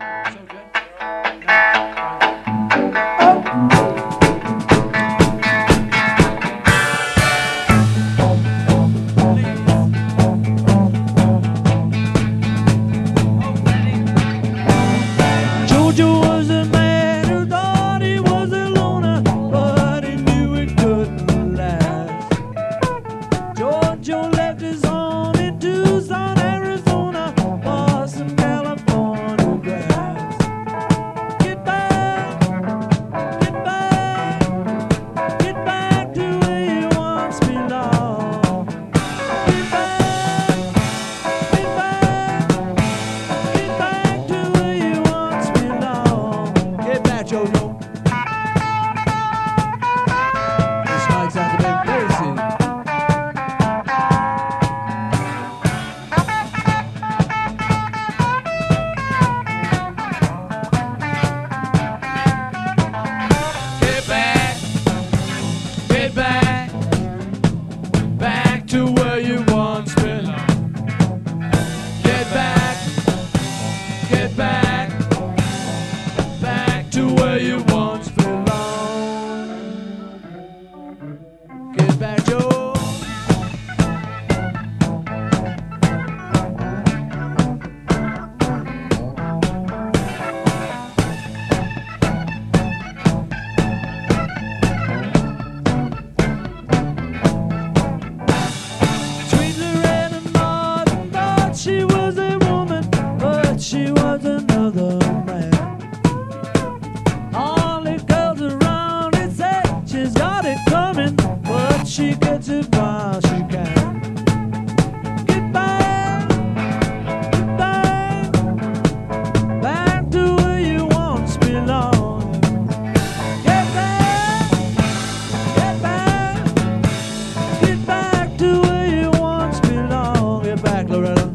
Jojo was a man who thought he was a loner, but he knew it couldn't last. Jojo left his home in Tucson, Arizona, for some California grass. Get back, get back, get back to where you once belonged. Get back, get back, get back to where you once belonged. Get back, Jojo. This night's out to make crazy. Get back, get back, back to where you once belonged. Get back, get back, back to where you once belonged. Get back, Joe. Between the red and Martin thought she was a woman, but she was another man. All the girls around it say she's got it coming, but she gets it while she can. Get back, get back, back to where you once belonged. Get back, get back, get back to where you once belonged. Get back, Loretta.